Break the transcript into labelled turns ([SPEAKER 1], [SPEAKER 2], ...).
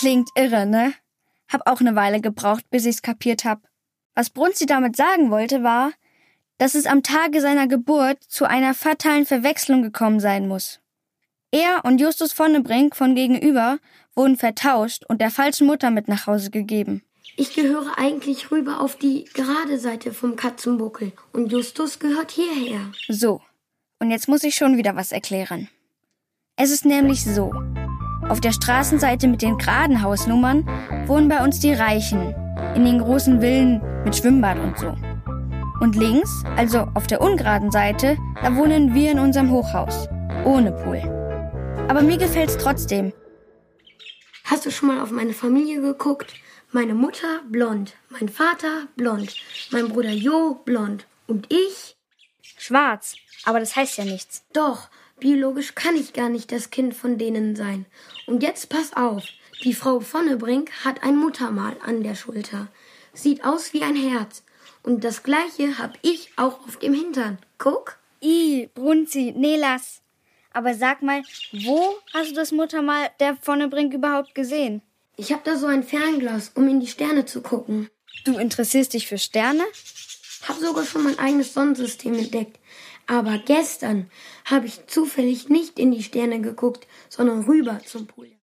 [SPEAKER 1] Klingt irre, ne? Hab auch eine Weile gebraucht, bis ich's kapiert hab. Was Brunzi damit sagen wollte, war, dass es am Tage seiner Geburt zu einer fatalen Verwechslung gekommen sein muss. Er und Justus Vonnebrink von gegenüber wurden vertauscht und der falschen Mutter mit nach Hause gegeben.
[SPEAKER 2] Ich gehöre eigentlich rüber auf die gerade Seite vom Katzenbuckel und Justus gehört hierher.
[SPEAKER 1] So, und jetzt muss ich schon wieder was erklären. Es ist nämlich so: Auf der Straßenseite mit den geraden Hausnummern wohnen bei uns die Reichen, in den großen Villen mit Schwimmbad und so. Und links, also auf der ungeraden Seite, da wohnen wir in unserem Hochhaus, ohne Pool. Aber mir gefällt's trotzdem.
[SPEAKER 2] Hast du schon mal auf meine Familie geguckt? Meine Mutter blond, mein Vater blond, mein Bruder Jo blond und ich?
[SPEAKER 1] Schwarz, aber das heißt ja nichts.
[SPEAKER 2] Doch, biologisch kann ich gar nicht das Kind von denen sein. Und jetzt pass auf, die Frau Vonnebrink hat ein Muttermal an der Schulter. Sieht aus wie ein Herz. Und das Gleiche hab ich auch auf dem Hintern. Guck.
[SPEAKER 1] Brunzi, nee, lass. Aber sag mal, wo hast du das Muttermal der Vonnebrink überhaupt gesehen?
[SPEAKER 2] Ich hab da so ein Fernglas, um in die Sterne zu gucken.
[SPEAKER 1] Du interessierst dich für Sterne?
[SPEAKER 2] Hab sogar schon mein eigenes Sonnensystem entdeckt. Aber gestern habe ich zufällig nicht in die Sterne geguckt, sondern rüber zum Pool.